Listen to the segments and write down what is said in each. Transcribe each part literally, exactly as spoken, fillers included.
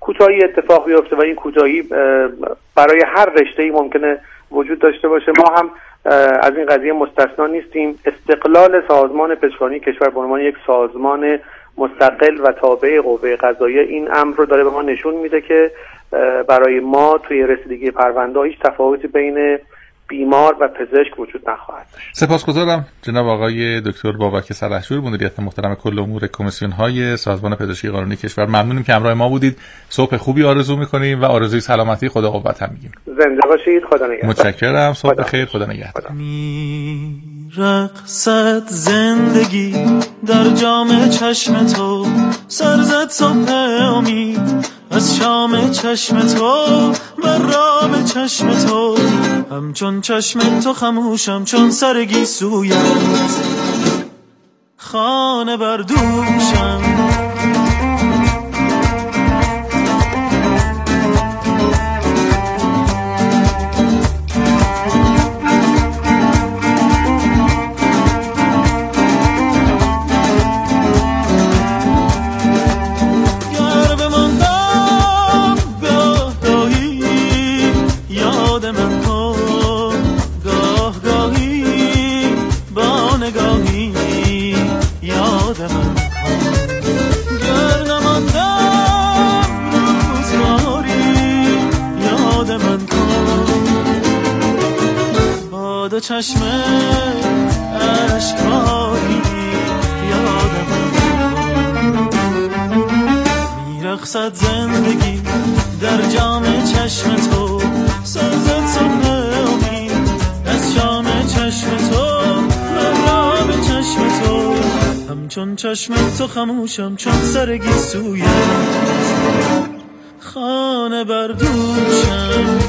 کوتاهی اتفاق بیفته و این کوتاهی برای هر رشته‌ای ممکنه وجود داشته باشه. ما هم از این قضیه مستثنا نیستیم. استقلال سازمان پزشکانی کشور به عنوان یک سازمان مستقل و تابع قوه قضاییه این امر رو داره به ما نشون میده که برای ما توی رسیدگی پرونده هیچ تفاوتی بین بیمار و پزشک وجود نخواهد داشت. سپاسگزارم جناب آقای دکتر بابک سلحشور، مدیریت محترم کل امور کمیسیون های سازمان پزشکی قانونی کشور. ممنونیم که همراه ما بودید. صبح خوبی آرزو میکنیم و آرزوی سلامتی، خدا قوت هم میگیم. زنده باشید. خدا نگهدار. متشکرم. صبح خیر. خدا نگهدار. رقصت زندگی در جام چشم تو، سرزد صبح امید از شام چشم تو، بر رام چشم تو، همچون چشم تو خموشم چون سرگی سویت، خانه بردوشم. چشم اشکایی یادم میرقصد زندگی در جام چشم تو، سرزد صبح امید از شام چشم تو، مرام چشم تو، همچون چشم تو خموشم چون سرگی سویت، خانه بردوشم.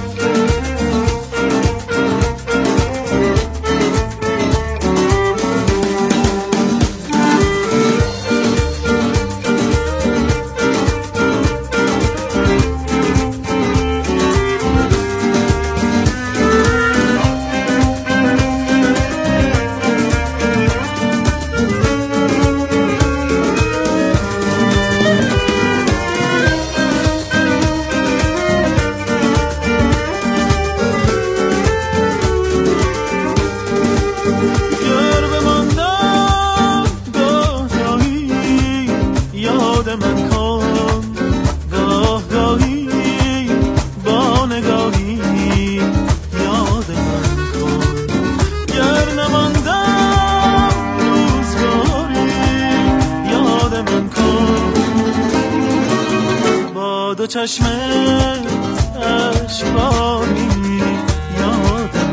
چشم اشکانی یادم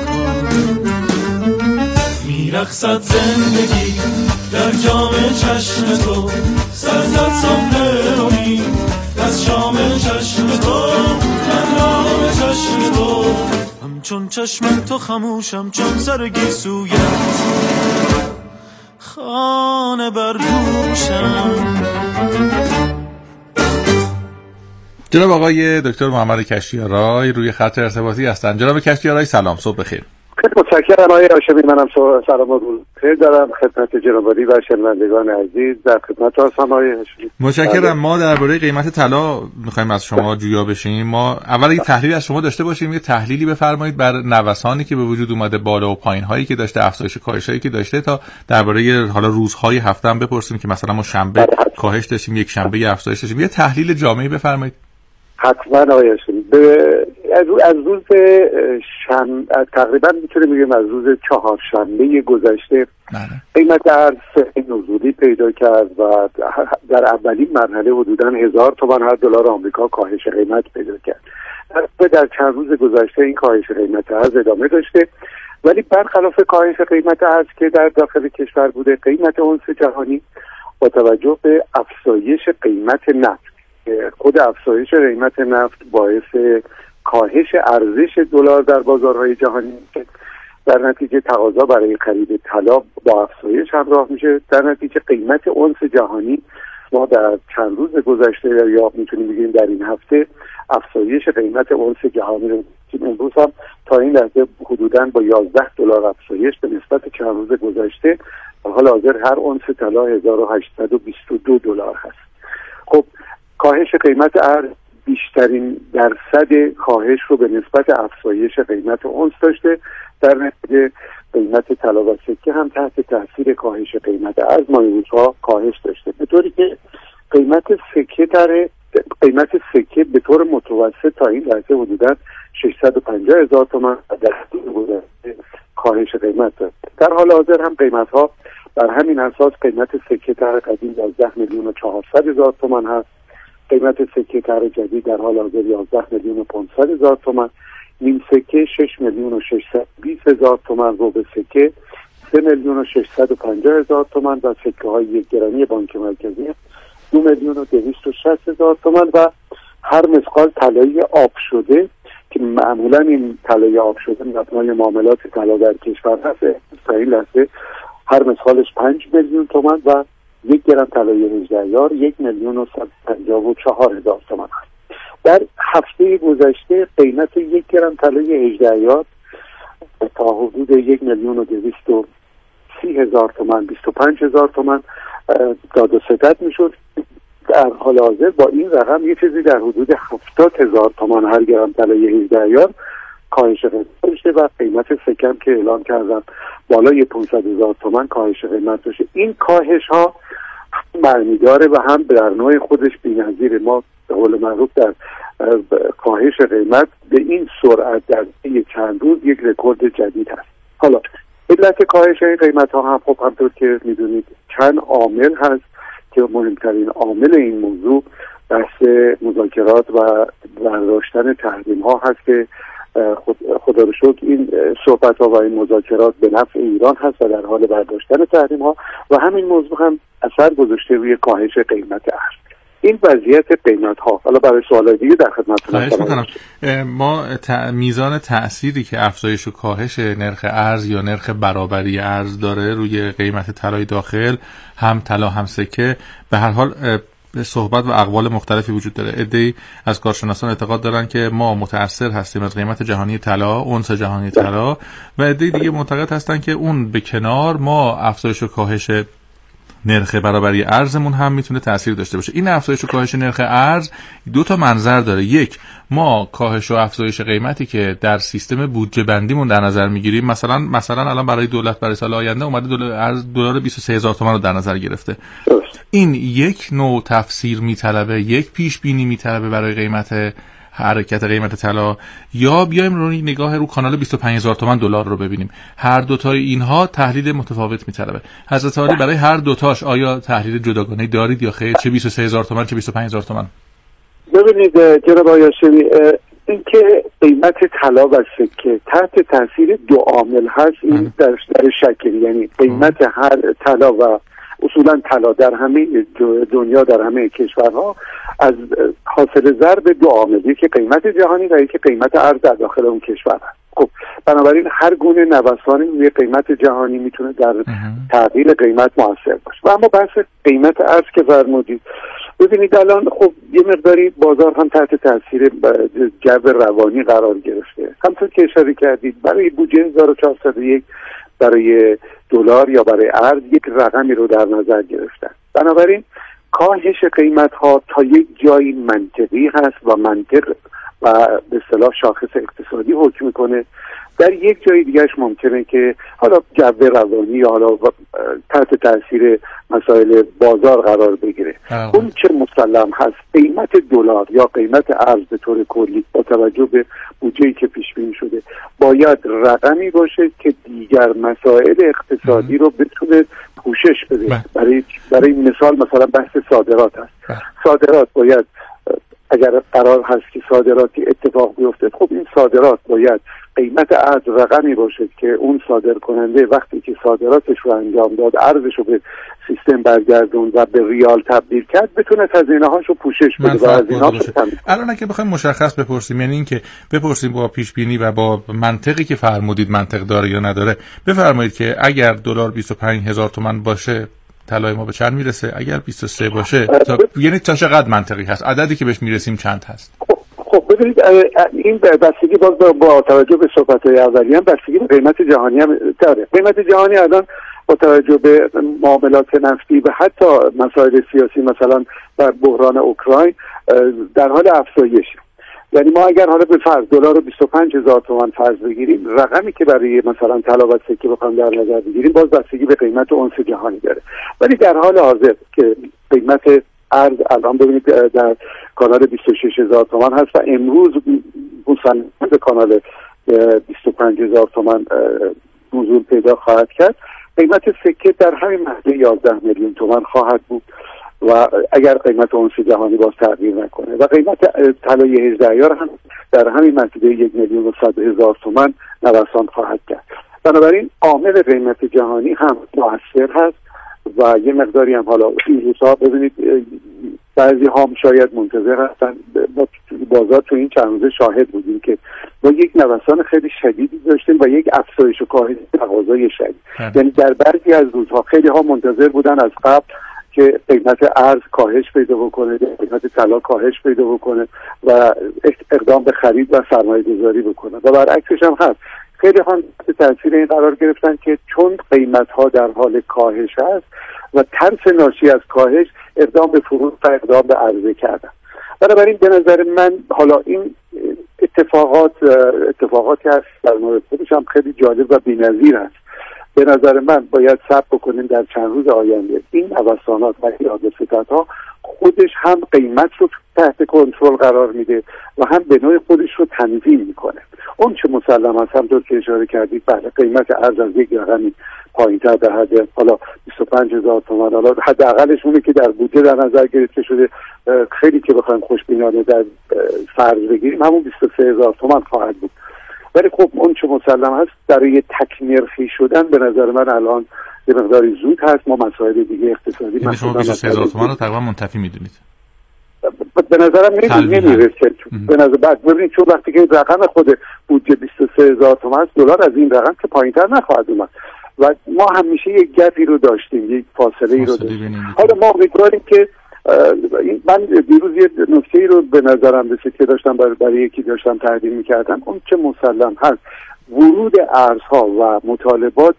میرقصد زندگی در جام چشم تو، سرزد صبح امید از شام چشم تو، مرام چشم تو، همچون چشم تو خموشم چون سرگی سویت، خانه بردوشم. جناب آقای دکتر محمد کشتیارای روی خط ارتباطی هستند. جناب کشتیارای سلام، صبح بخیر. خیلی متشکرم آقای هاشمی. منم سلام و خیر دارم خدمت جناب عالی و شنوندگان عزیز. در خدمت هستم آقای هاشمی. متشکرم. ما درباره قیمت طلا می‌خوایم از شما جویا بشیم. ما اول یه تحلیل از شما داشته باشیم، یه تحلیلی بفرمایید بر نوسانی که به وجود اومده، بالا و پایین‌هایی که داشته، افزایش کاهش‌هایی که داشته، تا درباره حالا روزهای هفته هم بپرسیم که مثلا ما شنبه کاهش داشتیم، یک شنبه افزایش داشتیم. یه تحلیل جامعی بفرمایید. حتما آقای هاشمی. از از روز شنبه تقریبا میتونیم بگیم از روز چهارشنبه گذشته قیمت ارز نزولی پیدا کرد و در اولین مرحله حدوداً هزار تومان هر دلار آمریکا کاهش قیمت پیدا کرد. در چند روز گذشته این کاهش قیمت ارز ادامه داشته، ولی برخلاف کاهش قیمت ارز که در داخل کشور بوده، قیمت اونس جهانی با توجه به افزایش قیمت نفت، خود افزایش قیمت نفت باعث کاهش ارزش دلار در بازارهای جهانی، در نتیجه تقاضا برای خرید طلا با افزایش همراه میشه. در نتیجه قیمت اونس جهانی ما در چند روز گذشته یا میتونیم بگیم در این هفته افزایش قیمت اونس جهانی رو امروز هم تا این لحظه حدوداً با یازده دلار افزایش به نسبت چند روز گذشته در حال حاضر هر اونس طلا هزار و هشتصد و بیست و دو دلار هست. خب کاهش قیمت ارز بیشترین درصد کاهش رو به نسبت افزایش قیمت اونس داشته. در نتیجه قیمت طلا و سکه هم تحت تاثیر کاهش قیمت ارز ماهی روزها کاهش داشته، به طوری که قیمت سکه در قیمت سکه به طور متوسط تا این لحظه حدوداً ششصد و پنجاه هزار تومان در کاهش قیمت داشت. در حال حاضر هم قیمت ها بر همین اساس قیمت سکه طرح قدیم یازده میلیون و چهارصد هزار تومان هست، قیمت سکه طرح جدید در حال حاضر یازده میلیون و پانصد هزار تومان، نیم سکه شش میلیون و ششصد و بیست هزار تومان، ربع سکه سه میلیون و ششصد و پنجاه هزار تومان و سکه های یک گرمی بانک مرکزی دو میلیون و دویست و شصت هزار تومان و هر مسقال طلای آب شده که معمولا این طلای آب شده مبنای معاملات طلا در کشور هست تا این لحظه هر مسقالش پنج میلیون تومان و یک گرم طلای هجده عیار یک میلیون و صد و پنجاه و چهار هزار تومان هست. در هفته گذشته قیمت یک گرم طلای هجده عیار تا حدود یک میلیون و دویست و سی هزار تومان بیست و پنج هزار تومان داد و ستد میشد. در حال حاضر با این رقم یه چیزی در حدود هفتاد هزار تومان هر گرم طلای هجده عیار کاهش قیمت داشته و قیمت سکم که اعلام کردم بالای پانصد هزار تومان کاهش قیمت داشته. این کاهش ها معنی داره و هم در نوع خودش بی‌نظیر. ما به قول معروف در کاهش قیمت به این سرعت در یک چند روز یک رکورد جدید هست. حالا علت کاهش این قیمت ها هم خب همطور که میدونید چند عامل هست که مهمترین عامل این موضوع بحث مذاکرات و برداشتن تحریم ها هست که خدا رو شکر این صحبت ها و این مذاکرات به نفع ایران هست و در حال برداشتن تحریم ها و همین موضوع هم اثر گذاشته روی کاهش قیمت ارز. این وضعیت قیمت ها. حالا برای سوالای دیگه در خدمتتون هستم. ما ت... میزان تأثیری که افزایش و کاهش نرخ ارز یا نرخ برابری ارز داره روی قیمت طلای داخل هم طلا هم سکه به هر حال صحبت و اقوال مختلفی وجود داره. عده‌ای از کارشناسان اعتقاد دارن که ما متأثر هستیم از قیمت جهانی طلا، اونس جهانی طلا و عده‌ای دیگه معتقد هستن که اون به کنار ما افزایش و کاهش نرخ برابری ارزمون هم میتونه تأثیر داشته باشه. این افزایش و کاهش نرخ ارز دو تا منظر داره. یک، ما کاهش و افزایش قیمتی که در سیستم بودجه بندیمون در نظر میگیریم، مثلا مثلا الان برای دولت برای سال آینده اومده دلار ارز دلار بیست و سه هزار تومان رو در نظر گرفته. این یک نوع تفسیر میطلبه، یک پیش بینی میطلبه برای قیمت حرکت قیمت طلا، یا بیایم رو نگاه رو کانال بیست و پنج هزار تومان دلار رو ببینیم. هر دو تای اینها تحلیل متفاوت میطلبه. حضرت عالی برای هر دو تاش آیا تحلیل جداگانه دارید یا خیر؟ چه بیست و سه هزار تومان چه بیست و پنج هزار تومان؟ ببینید جناب آقای هاشمی، اینکه قیمت طلا و سکه تحت تاثیر دو عامل هست این در در شکل، یعنی قیمت هر طلا و اصولا طلا در همه دنیا در همه کشورها از حاصل ضرب دو عامل، یکی قیمت جهانی و یکی قیمت ارز در داخل اون کشور هست. خب بنابراین هر گونه نوسانی روی قیمت جهانی میتونه در تغییر قیمت موثر باشه. و اما بحث قیمت ارز که فرمودید، ببینید الان خب یه مقداری بازار هم تحت تاثیر جو روانی قرار گرفته. همونطور که اشاره کردید برای بودجه هزار و چهارصد و یک برای دلار یا برای ارز یک رقمی رو در نظر گرفتن. بنابراین کاهش قیمت ها تا یک جایی منطقی هست و منطق و به اصطلاح شاخص اقتصادی حکم میکنه. در یک جای دیگهش ممکنه که حالا جو روانی یا حالا تحت تاثیر مسائل بازار قرار بگیره. اون چه مسلم هست قیمت دلار یا قیمت ارز به طور کلی با توجه به بودجه‌ای که پیش بینی شده باید رقمی باشه که دیگر مسائل اقتصادی رو بتونه پوشش بده. برای برای مثال مثلا بحث صادرات هست. صادرات باید اگر قرار هست که صادراتی اتفاق بیفته، خب این صادرات باید قیمت ارز رقمی باشه که اون صادر کننده وقتی که صادراتش رو انجام داد، ارزش رو به سیستم برگردون و به ریال تبدیل کرد، بتونه هزینه هاشو پوشش بده و از اینا بتونه. الان اگه بخوایم مشخص بپرسیم، یعنی این که بپرسیم با پیش بینی و با منطقی که فرمودید منطق داره یا نداره، بفرمایید که اگر دلار بیست و پنج هزار تومان باشه طلای ما به چند میرسه؟ اگر بیست و سه باشه تا... یعنی تا چقدر منطقی هست؟ عددی که بهش میرسیم چند هست؟ خب ببینید این بستگی باز با توجه به صحبت‌های اولیه هم بستگی به قیمت جهانی هم داره. قیمت جهانی الان با توجه به معاملات نفتی و حتی مسائل سیاسی مثلا در بحران اوکراین در حال افزایش. یعنی ما اگر حالا به فرض دلار رو بیست و پنج هزار تومان فرض بگیریم، رقمی که برای مثلا طلا و سکه بخوام در نظر بگیریم باز بستگی به قیمت اونس جهانی داره. ولی در حال حاضر که قیمت ارز الان ببینید در کانال بیست و شش هزار تومان هست و امروز مسلماً به کانال بیست و پنج هزار تومان نزول پیدا خواهد کرد، قیمت سکه در همین محله یازده میلیون تومان خواهد بود و اگر قیمت اونس جهانی باز تغییر نکنه و قیمت طلای هجده ایار هم در همین منطقه یک میلیون و صد هزار تومان نوسان خواهد کرد. بنابراین عامل قیمت جهانی هم مؤثر هست و یه مقداری هم حالا این روزها ببینید بعضی ها شاید منتظر هستن، با بازار تو این چند روزه شاهد بودیم که با یک نوسان خیلی شدیدی داشتیم و یک افزایش و کاهش تقاضای شدید. یعنی در بعضی از روزها خیلی ها منتظر بودن از قبل که قیمت ارز کاهش پیدا بکنه، قیمت طلا کاهش پیدا بکنه و اقدام به خرید و سرمایه گذاری بکنه و برعکسش هم هست. خیلی ها تاثیر این قرار گرفتن که چون قیمت ها در حال کاهش هست و ترس ناشی از کاهش اقدام به فروش و اقدام به عرضه کردن. بنابراین به نظر من حالا این اتفاقات اتفاقاتی هست در مورد خودش هم خیلی جالب و بی‌نظیر است. به نظر من باید صبر بکنیم در چند روز آینده این نوسانات و این حادثه‌ها خودش هم قیمت رو تحت کنترل قرار میده و هم به نوع خودش رو تنظیم میکنه. اون چه مسلم است همونطور که اشاره کردید، بله قیمت ارز از یک رقمی پایین‌تر در حد حالا بیست و پنج هزار تومان، حالا حداقلش اونه که در بودجه در نظر گرفته شده، خیلی که بخوایم خوشبینانه در فرض بگیریم همون بیست و سه هزار تومان خواهد بود. ولی خب اون چه مسلم هست برای تک‌نرخی شدن به نظر من الان یه مقداری زود هست. ما مسائل دیگه اقتصادی یعنی شما بیست و سه هزار تومان رو تقریبا منتفی میدونید؟ به نظرم نمیرسه. به نظر بعد ببینید چون وقتی که رقم خود بودجه بیست و سه هزار تومان است، دلار از این رقم که پایین‌تر نخواهد اومد و ما همیشه یک گپی رو داشتیم، یک فاصله ای رو داشتیم. حالا ما امیدواریم که من دیروز یه نکته‌ای رو به نظرم رسید که داشتم برای, برای یکی داشتم تقدیم می‌کردم. اون چه مسلم هست ورود ارزها و مطالبات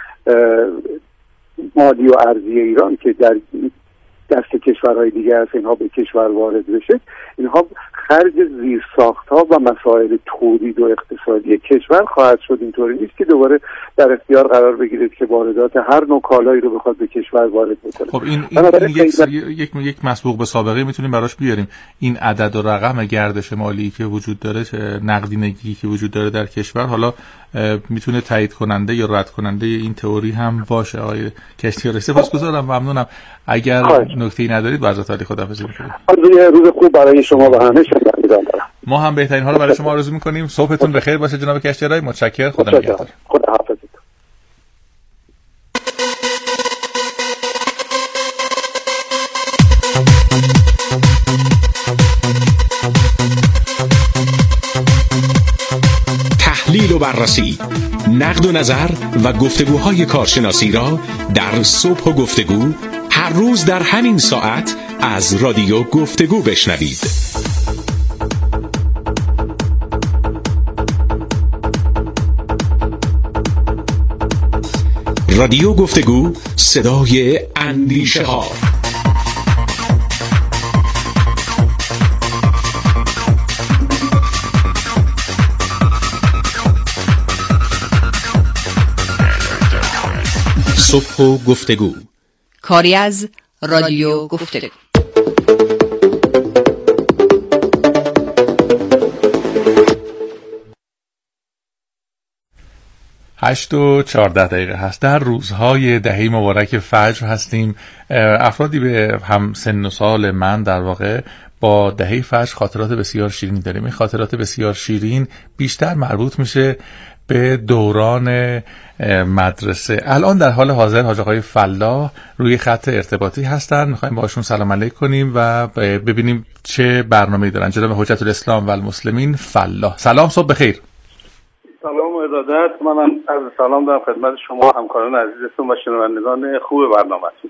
مالی و ارزی ایران که در دست کشورهای دیگه هست اینها به کشور وارد بشه، اینها خرج زیرساخت‌ها و مسائل تولید و اقتصادی کشور خواهد شد. اینطوری نیست که دوباره در اختیار قرار بگیرید که واردات هر نوع کالایی رو بخواد به کشور وارد بکنه. خب این, این, این یک, یک یک مسبوق به سابقه میتونیم براش بیاریم. این عدد و رقم گردش مالی که وجود داره، نقدینگی که وجود داره در کشور، حالا میتونه تایید کننده یا رد کننده این تئوری هم باشه. آقای کشتیاری سپاسگزارم، ممنونم. اگر نکته‌ای ندارید با عزت علی خداحافظی می‌کنیم. روز خوب برای شما و همه شما می‌دارم. ما هم بهترین حالا برای شما آرزو می‌کنیم. صبحتون بخیر باشه جناب کشتیاری. متشکرم. خدا نگهدار. خدا حافظ. تحلیل و بررسی، نقد و نظر و گفتگوهای کارشناسی را در صبح و گفتگو هر روز در همین ساعت از رادیو گفتگو بشنوید. رادیو گفتگو، صدای اندیشه ها. صبح و گفتگو، کاری از رادیو گفتگو. هشت و چهارده دقیقه هست. در روزهای دهه مبارک فجر هستیم. افرادی به هم سن و سال من در واقع با دهه فجر خاطرات بسیار شیرینی داریم. این خاطرات بسیار شیرین بیشتر مربوط میشه به دوران مدرسه. الان در حال حاضر حاج آقای فلاح روی خط ارتباطی هستن. میخوایم باشون سلام علیک کنیم و ببینیم چه برنامه‌ای دارن. جناب حجت الاسلام و المسلمین فلاح، سلام، صبح بخیر. سلام و ارادت. منم از سلام دارم خدمت شما همکاران عزیزتون و شنوندگان خوب برنامه‌تون.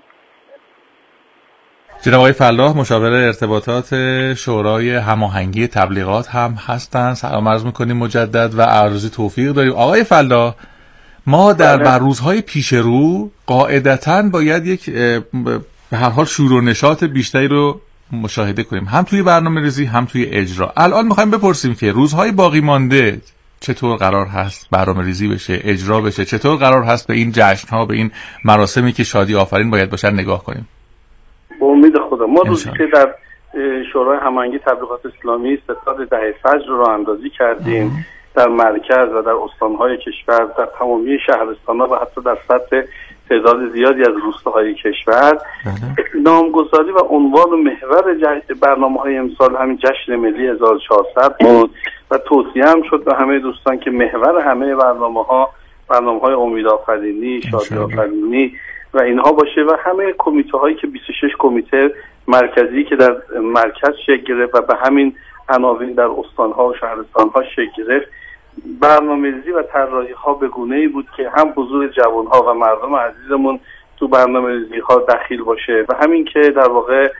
جناب آقای فلاح مشاور ارتباطات شورای هماهنگی تبلیغات هم هستن. سلام عرض می‌کنیم مجدد و آرزوی توفیق داریم. آقای فلاح، ما در بر روزهای پیش رو قاعدتاً باید یک به هر حال شور و نشاط بیشتری رو مشاهده کنیم، هم توی برنامه‌ریزی هم توی اجرا. الان می‌خوایم بپرسیم که روزهای باقی مانده چطور قرار هست برنامه‌ریزی بشه، اجرا بشه، چطور قرار هست به این جشن‌ها، به این مراسمی که شادی آفرین باید باشن نگاه کنیم؟ با امید خدا ما روزی که در شورای هماهنگی تبلیغات اسلامی ستاد دهه فجر رو اندازی کردیم ام. در مرکز و در استان‌های کشور، در تمامی شهرستان‌ها و حتی در سطح تعداد زیادی از روستاهای کشور، نامگذاری و عنوان و محور برنامه‌های امسال همین جشن ملی هزار و چهارصد بود و توصیه هم شد به همه دوستان که محور همه برنامه‌ها برنامه‌های امیدآفرینی، شادی‌آفرینی و اینها باشه و همه کمیته‌هایی که بیست و شش کمیته مرکزی که در مرکز شکل گرفت و به همین عناوین در استان‌ها و شهرستان‌ها شکل گرفت، برنامه‌ریزی و طراحی‌ها به گونه‌ای بود که هم حضور جوان‌ها و مردم عزیزمون تو برنامه‌ریزی‌ها دخیل باشه و همین که در واقع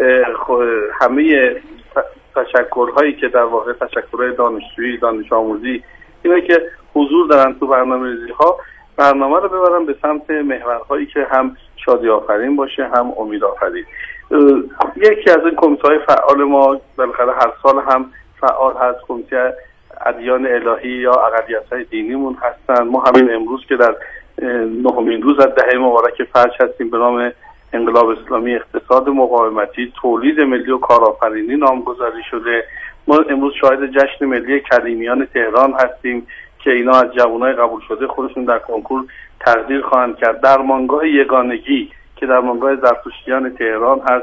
همه تشکل‌هایی که در واقع تشکل‌های دانشجویی، دانش آموزی اینا که حضور دارن تو برنامه‌ریزی‌ها برنامه رو ببرن به سمت محورهایی که هم شادی آفرین باشه هم امید آفرین. یکی از این کمیته‌های فعال ما بالاخره هر سال هم فعال هست کمیته ادیان الهی یا اقلیت‌های دینیمون هستن. ما همین امروز که در نهمین روز از دهه مبارک فجر هستیم به نام انقلاب اسلامی اقتصاد مقاومتی تولید ملی و کارآفرینی نامگذاری شده. ما امروز شاهد جشن ملی کلیمیان تهران هستیم که اینا از جوانای قبول شده خودشون در کنکور تقدیر خواهند کرد. درمانگاه یگانگی که درمانگاه زرتشتیان تهران هست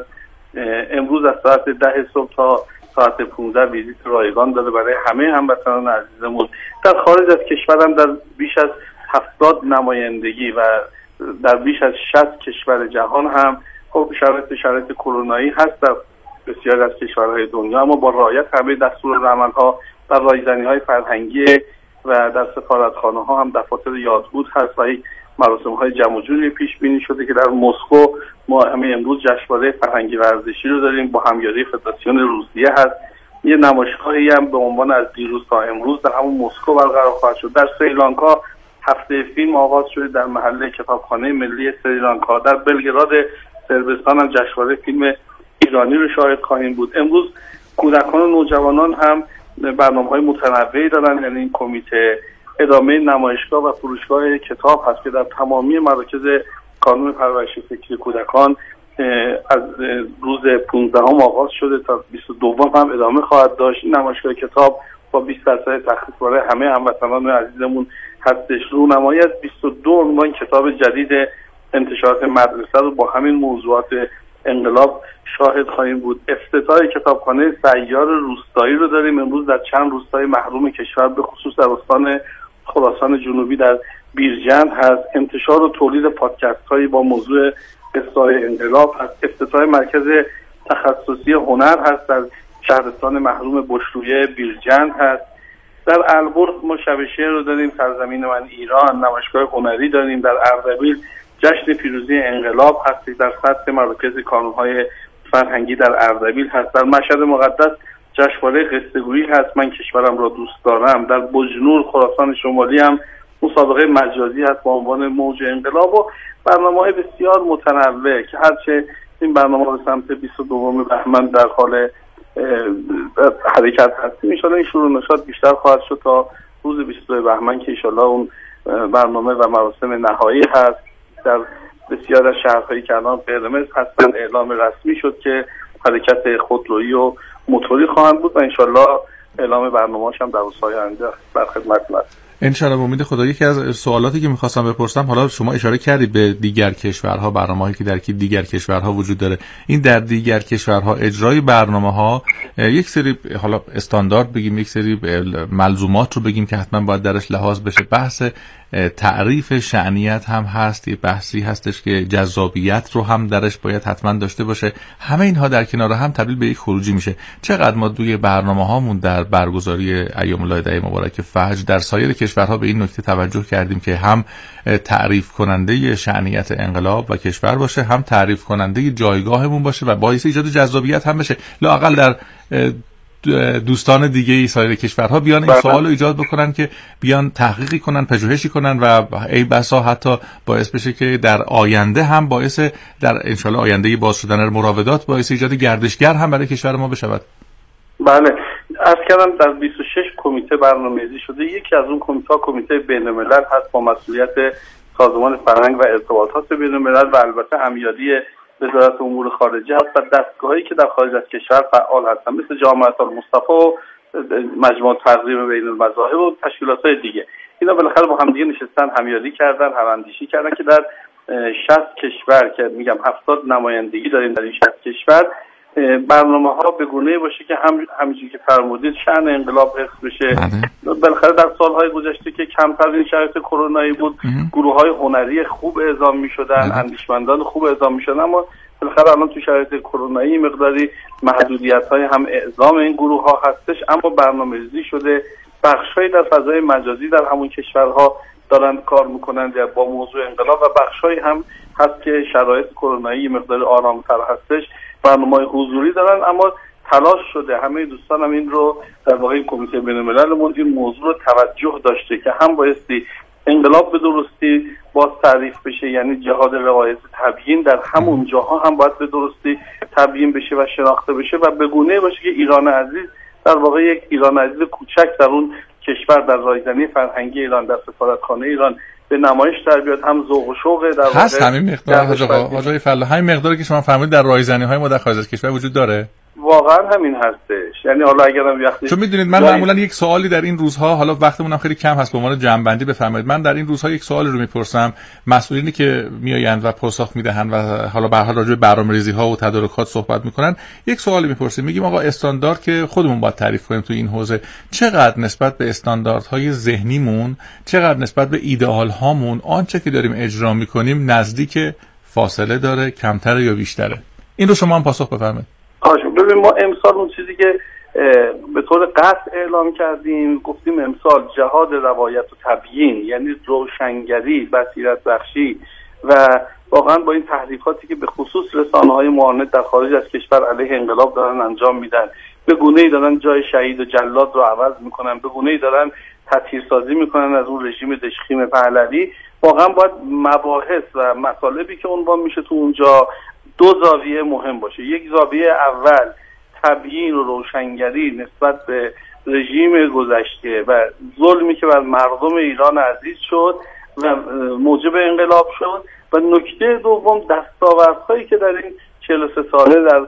امروز از ساعت ده صبح تا ساعت پانزده ویزیت رایگان داره برای همه هموطنان عزیزمون. در خارج از کشور هم در بیش از هفتاد نمایندگی و در بیش از شصت کشور جهان هم خب شرایط شرایط کرونایی هست در بسیاری از کشورهای دنیا، اما با رعایت همه دستورالعمل‌ها و رایزنی‌های فرهنگی و در سفارتخانه‌ها هم دفاتر یادبود هست و این مراسم‌های جمع و جوری پیش بینی شده که در مسکو ما همین امروز جشنواره فرهنگی ورزشی رو داریم با همکاری فدراسیون روسیه هست. یه نمایشگاهی هم به عنوان از دیروز تا امروز در همون مسکو برقرار خواهد شد. در سریلانکا هفته فیلم آغاز شده در محله کتابخانه ملی سریلانکا. در بلگراد صربستان هم جشنواره فیلم ایرانی رو شاهد خواهیم بود. امروز کودکان و نوجوانان هم برنامه‌های متنوعی دارن، یعنی این کمیته ادامه نمایشگاه و فروشگاه کتاب هست که در تمامی مراکز کانون پرورش فکری کودکان از روز پانزدهم آغاز شده تا بیست و دوم هم ادامه خواهد داشت. این نمایشگاه کتاب با بیست درصد تخفیف برای همه هموطنان عزیزمون هستش. رونمایی از بیست و دو عنوان کتاب جدید انتشارات مدرسه رو با همین موضوعات انقلاب شاهد خواهیم بود. افتتاح کتابخانه سیار روستایی رو داریم امروز در چند روستای محروم کشور به خصوص در استان خراسان جنوبی در بیرجند هست. انتشار و تولید پادکست هایی با موضوع قصه‌های انقلاب هست. افتتاح مرکز تخصصی هنر هست در شهرستان محروم بشرویه بیرجند هست. در البرز ما شب شعر رو داریم، سرزمین من ایران، نمایشگاه هنری داریم. در اردبیل جشن پیروزی انقلاب هست در سطح مراکز کانون‌های فرهنگی در اردبیل هست. در مشهد مقدس جشنواره قصه‌گویی هست، من کشورم را دوست دارم. در بجنور خراسان شمالی هم مسابقه مجازی هست با عنوان موج انقلاب و برنامه‌های بسیار متنوع که هرچه این برنامه به سمت بیست و دو بهمن در حال حرکت هستیم. ان شاءالله این شروع نشاط بیشتر خواهد شد تا روز بیست و دو بهمن که ان شاءالله اون برنامه و مراسم نهایی هست. در بسیار از شهرهایی که الان قرمز هستن اعلام رسمی شد که حرکت خودرویی و موتوری خواهند بود و ان شاءالله اعلام برنامه‌اش هم در روزهای آینده در خدمتتون هست. انشالله. امید خدا. یکی از سوالاتی که می‌خواستم بپرسم، حالا شما اشاره کردید به دیگر کشورها، برنامه‌هایی که در دیگر کشورها وجود داره، این در دیگر کشورها اجرای برنامه‌ها یک سری حالا استاندارد بگیم، یک سری ملزومات رو بگیم که حتما باید درش لحاظ بشه. بحث تعریف شأنیت هم هست، یه بحثی هستش که جذابیت رو هم درش باید حتما داشته باشه. همه اینها در کنار هم تبدیل به یک خروجی میشه. چقدر ما توی برنامه‌هامون در برگزاری ایام العید مبارک فجر در سایر کشورها به این نکته توجه کردیم که هم تعریف کننده شأنیت انقلاب و کشور باشه، هم تعریف کننده جایگاهمون باشه و باعث ایجاد جذابیت هم بشه. لااقل در دوستان دیگه سایر کشورها بیان این سوال رو ایجاد بکنن که بیان تحقیقی کنن، پژوهشی کنن و ای بسا حتی باعث بشه که در آینده هم باعث در انشالله آینده باز شدن مراودات باعث ایجاد گردشگر هم برای کشور ما بشود. بله، عرض کردم در بیست و شش کمیته برنامه‌ریزی شده. یکی از اون کمیته کمیته بین‌الملل هست با مسئولیت سازمان فرهنگ و ارتباطات بین‌الملل و البته امیالی وزارت امور خارجه هست و دستگاهایی که در خارج از کشور فعال هستن مثل جامعه المصطفی و مجمع تقریم بین المذاهب و تشکیلات‌های دیگه. اینا بالاخره با هم دیگه نشستن، همیاری کردن، هماندیشی کردن که در شصت کشور که میگم هفتاد نمایندگی داریم در این شصت کشور برنامه ها به گونه‌ای باشه که هم همینجوری که فرمودید شأن انقلاب حفظ بشه. بالاخره در سالهای گذشته که کمتر این شرایط کرونایی بود، گروه‌های هنری خوب اعزام می‌شدن، اندیشمندان خوب اعزام می‌شدن، اما بالاخره الان تو شرایط کرونایی مقداری محدودیت‌های هم اعزام این گروه‌ها هستش، اما برنامه‌ریزی شده. بخش‌هایی در فضای مجازی در همون کشورها دارن کار می‌کنن با موضوع انقلاب و بخش‌هایی هم هست که شرایط کرونایی مقدار آرام‌تر هستش، برنامه حضوری دارن. اما تلاش شده همه دوستان هم این رو در واقع کمیته بین‌المللمون این موضوع رو توجه داشته که هم بایستی انقلاب به درستی باز تعریف بشه، یعنی جهاد روایت تبیین در همون جاها هم باید به درستی تبیین بشه و شناخته بشه و به گونه‌ای باشه که ایران عزیز در واقع یک ایران عزیز کوچک در اون کشور در رایزنی فرهنگی ایران در سفارتخانه ایران به نمایش در بیاد. هم ذوق و شوق در واقع هست همین مقدار حاج آقا حاج آقای فلاح، همین مقداری که شما فرمودید در رایزنی‌های ما در خارج از کشور وجود داره؟ واقعا همین هستش. یعنی حالا اگرم وقتی چون میدونید من معمولا یک سوالی در این روزها، حالا وقتمون هم خیلی کم هست، به عنوان جمع‌بندی بفرمایید. من در این روزها یک سوالی رو میپرسم، مسئولینی که میآیند و پاسخ میدهند و حالا به هر حال راجع به برنامه‌ریزی‌ها و تدارکات صحبت میکنن، یک سوالی میپرسیم، میگیم آقا استاندارد که خودمون باید تعریف کنیم تو این حوزه، چقدر نسبت به استانداردهای ذهنیمون، چقدر نسبت به ایدئال هامون آنچه که داریم اجرا میکنیم نزدیک فاصله داره، کمتره یا بیشتره؟ این رو شما هم پاسخ بفرمایید. ببین ما امسال اون چیزی که به طور قطع اعلام کردیم، گفتیم امسال جهاد روایت و تبیین، یعنی روشنگری، بصیرت بخشی و واقعا با این تحریفاتی که به خصوص رسانه‌های معاند در خارج از کشور علیه انقلاب دارن انجام میدن، به گونه‌ای دارن جای شهید و جلاد رو عوض میکنن، به گونه‌ای دارن تطهیرسازی میکنن از اون رژیم دشخیم پهلوی. واقعا باید مباحث و مطالبی که عنوان میشه تو اونجا دو زاویه مهم باشه. یک زاویه اول تبیین و روشنگری نسبت به رژیم گذشته و ظلمی که بر مردم ایران عزیز شد و موجب انقلاب شد، و نکته دوم دستاوردهایی که در این چهل و سه ساله در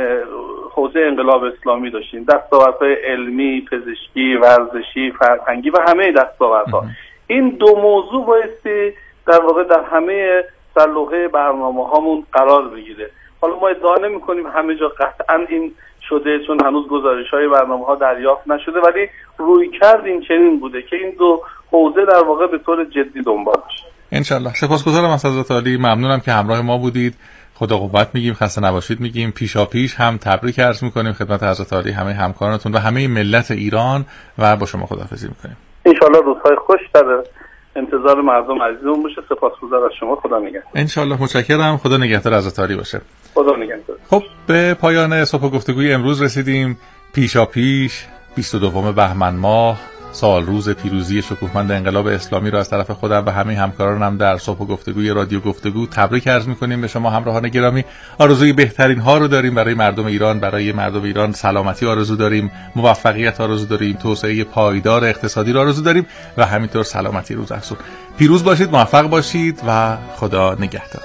حوزه انقلاب اسلامی داشتیم، دستاوردهای علمی، پزشکی، ورزشی، فرهنگی و همه دستاوردها. این دو موضوع بایستی در واقع در همه سرلوحه برنامه هامون قرار بگیره. حالا ما ادعا نمی کنیم همه جا قطعا این شده، چون هنوز گزارش های برنامه ها دریافت نشده، ولی روی کرد این چنین بوده که این دو حوزه در واقع به طور جدی دنبال بشه. انشالله. سپاسگزارم از حضرت عالی، ممنونم که همراه ما بودید. خدا قوت میگیم، خسته نباشید میگیم، پیشا پیش هم تبریک عرض میکنیم خدمت حضرت عالی، همه همکارانتون و همه ملت ایران، و با شما خداحافظی میکنیم. انشالله روزهای خوش در انتظار مردم عزیزمون باشه. سپاسگزار از شما. خدا نگهدار. انشالله. متشکرم. خدا نگهدار حضرت عالی باشه. خدا نگهدار. خب به پایان صبح گفتگوی امروز رسیدیم. پیشا پیش بیست و دوم بهمن ماه، سال روز پیروزی شکوهمند انقلاب اسلامی را از طرف خودم و همه همکارانم در صبح گفتگوی رادیو گفتگو تبریک عرض می‌کنیم به شما همراهان گرامی. آرزوی بهترین ها رو داریم برای مردم ایران، برای مردم ایران سلامتی آرزو داریم، موفقیت آرزو داریم، توسعه پایدار اقتصادی را آرزو داریم و همینطور سلامتی روز افزون. پیروز باشید، موفق باشید و خدا نگهدار.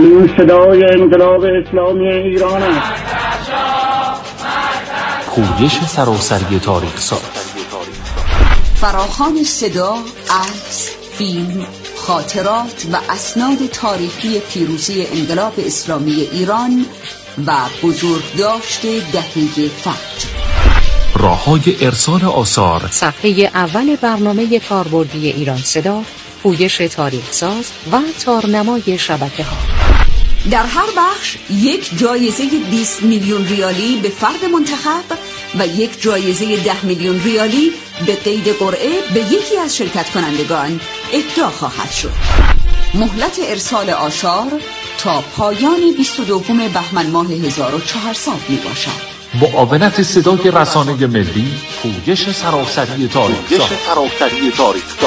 این صدای انقلاب اسلامی ایران است. پویش سراسری تاریخ ساز، فراخوان صدا، عکس، فیلم، خاطرات و اسناد تاریخی پیروزی انقلاب اسلامی ایران و بزرگداشت دهه فجر. راه‌های ارسال آثار، صفحه اول برنامه کاربردی ایران صدا، پویش تاریخ ساز و تارنمای شبکه‌ها. در هر بخش یک جایزه بیست میلیون ریالی به فرد منتخب و یک جایزه ده میلیون ریالی به قید قرعه به یکی از شرکت کنندگان اهدا خواهد شد. مهلت ارسال آثار تا پایان بیست و دوم بهمن ماه هزار و چهارصد می باشد. معاونت صدای رسانه ملی، پویش سراسری تاریخ ساز. سراسری تاریخ ساز.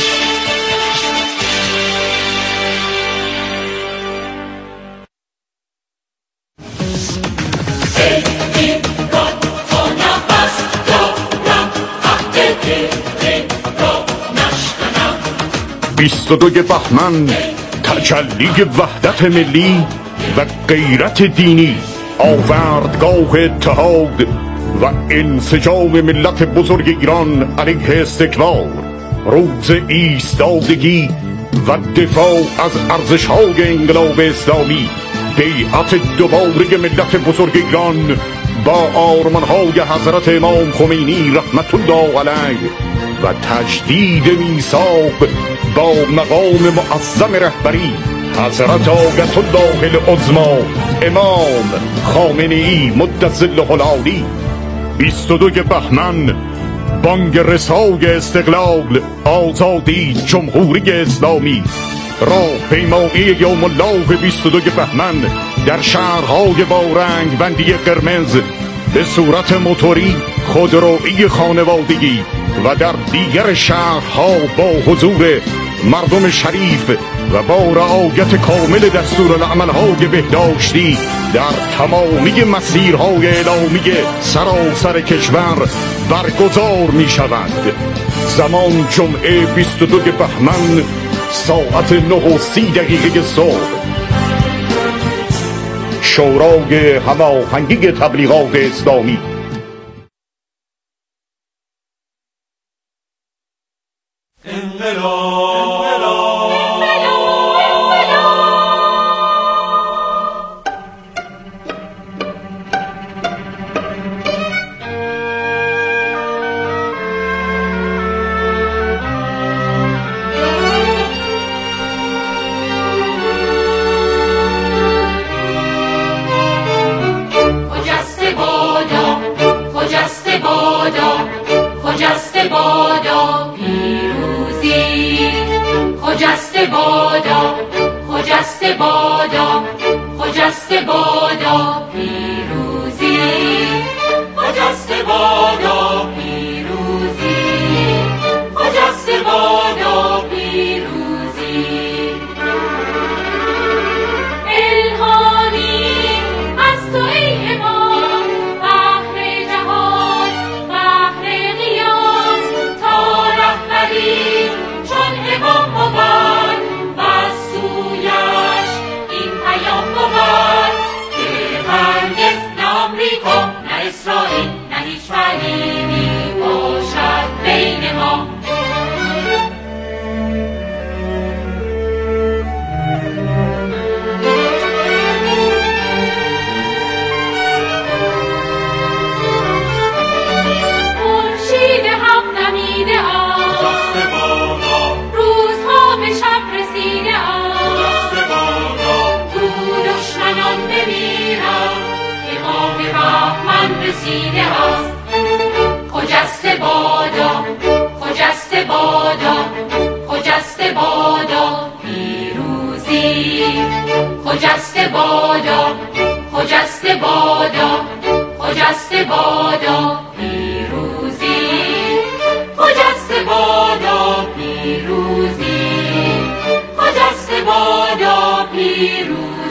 بیست و دوم بهمن، تجلی وحدت ملی و غیرت دینی، آوردگاه اتحاد و انسجام ملت بزرگ ایران علیه استقلال، روز ایستادگی و دفاع از ارزش‌های انقلاب اسلامی، بیعت دوباره ملت بزرگ ایران با آرمان‌های حضرت امام خمینی رحمت الله علیه و تجدید میثاق با مقام معظم رهبری حضرت آیت الله العظمی امام خامنه‌ای مدظله العالی. بیست و دوم بهمن، بانگ رسای استقلال، آزادی، جمهوری اسلامی. راهپیمایی یوم الله بیست و دوم بهمن در شهرهای با رنگ بندی قرمز به صورت موتوری، خودروئی، خانوادگی و در دیگر شهرها با حضور مردم شریف و با رعایت کامل دستورالعمل‌های بهداشتی در تمامی مسیرهای اعلامی سراسر کشور برگزار می شود. زمان جمعه بیست و دوم بهمن ساعت نه و سی دقیقه صبح. شورای هماهنگی تبلیغات اسلامی. خجسته بادا، خجسته بادا، خجسته بادا پیروزی، خجسته بادا پیروزی، خجسته بادا پیروزی.